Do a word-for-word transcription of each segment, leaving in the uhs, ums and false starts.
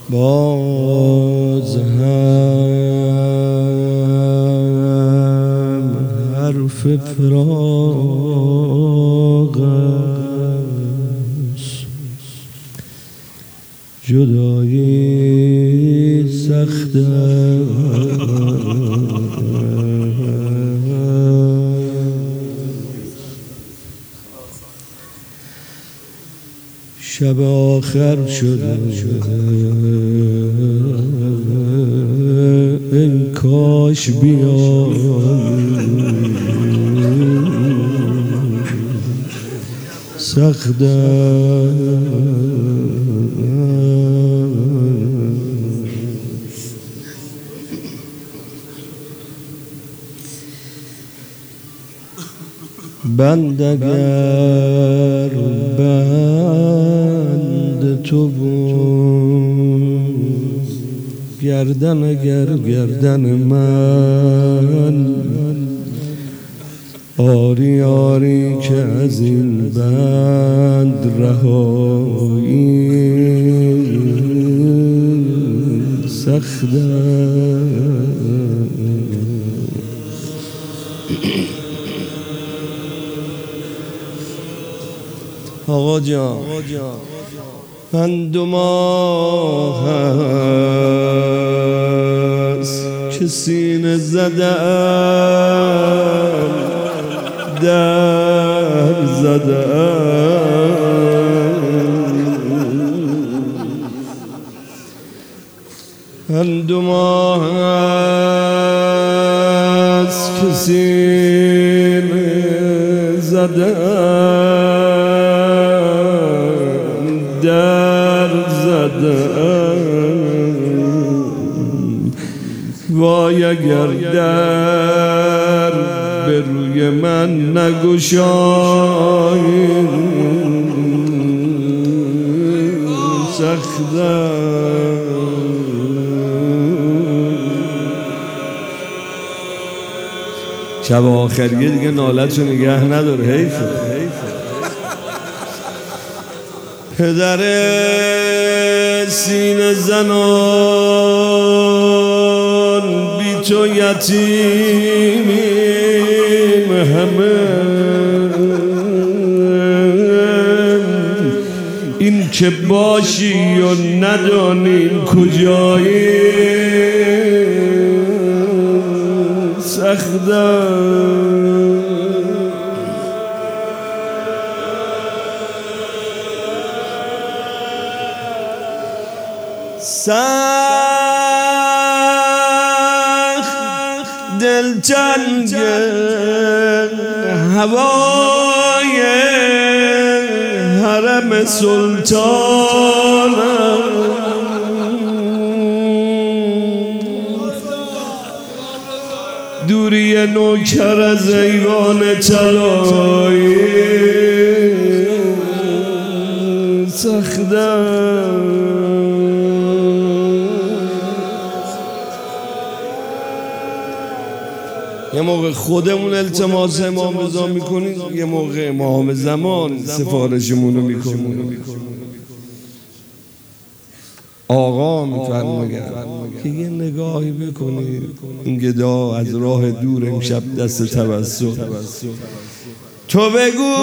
باز هم حرف فراق است، جدایی سخت شب آخر شده ای کاش بیای سخت بند اگر بند تو بود، گردن اگر گردن من، آری آری که از این بند رهایی سخت آقا جان. من دو ماه هست که سینه زدم در زدم، من دو ماه هست که سینه زدم در زدم، وای اگر در به روی من نگشایی سختم. شب آخریه دیگه نالتشو نگه نداره، حیفه. پدر سینه زنان بی تو یتیمیم همه، این که باشی و ندانیم کجایی سختم. سخت دلتنگ هوای حرم سلطانم، دوری نوکر از ایوان طلایی سختم. یه موقع خودمون التماس امام رضا میکنیم، یه موقع امام زمان سفارشمون رو میکنیم. آقا میفرماید که یه نگاهی بکنید این گدا از راه دور امشب دست توسط، تو بگو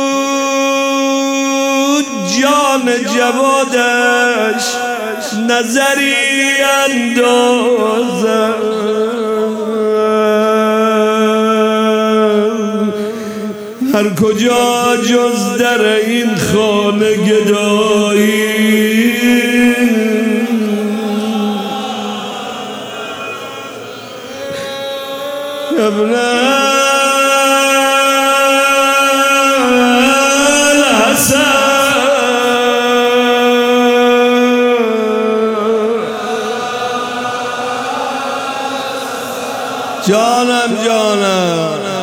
جان جوادش نظری اندازم، هر کجا جز در این خانه گدایی ابن الحسن جانم جانم